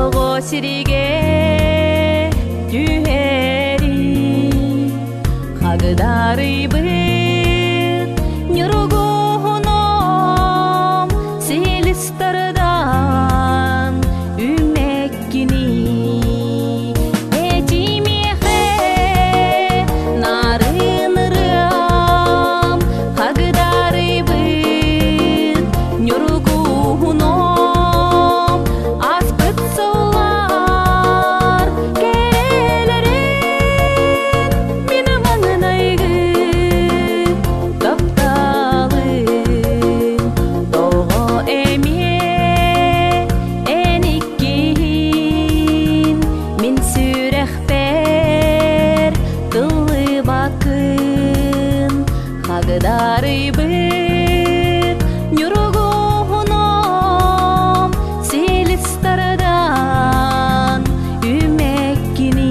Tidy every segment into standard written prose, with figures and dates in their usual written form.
тоого сириге түһэри хагыдарыйбыт нюругуном силистардан үмеккини этимехе нарынырам хагыдарыйбыт нюругуном аспыт сылар керелерин мини маңынайгы тапталым тоого эме эниккин мин сүрехпер тылы бакын хагыдарыйбыт нюругуном силистардан үмеккини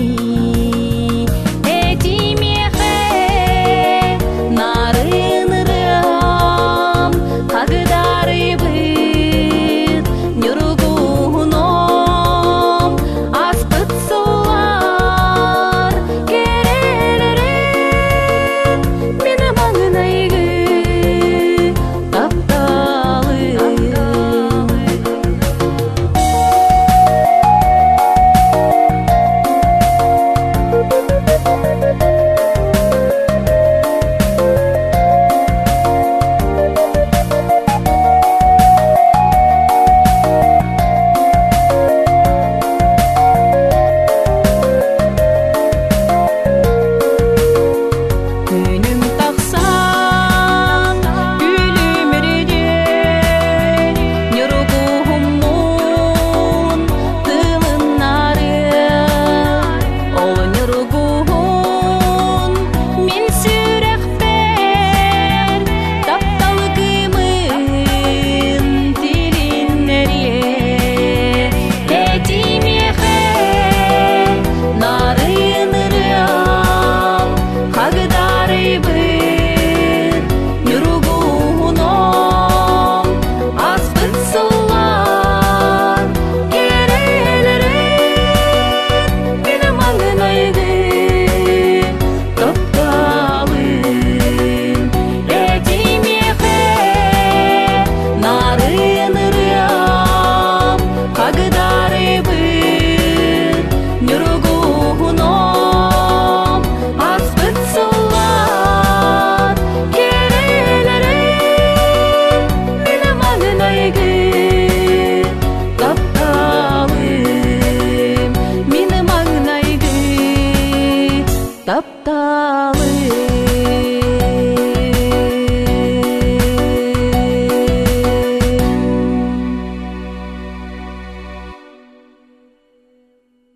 этимехе нарынырам хагыдарыйбыт нюругуном аспыт сылар керелерин мини маңынайгы тапталым күнүм таксаң күлүмүрүдө нюругуумун тылыннары ол нюругуун мин сүрехпер тапталгымын тилиннерие этимехе нарынырам хагыдарыйбыт нюругуном аспыт сылар керелерин мини маңынайгы тапталым этимехе нарынырам хагыдарыйбыт нюругуном аспыт сылар керелерин мини маңынайгы тапталым мини маңынайгы тапталым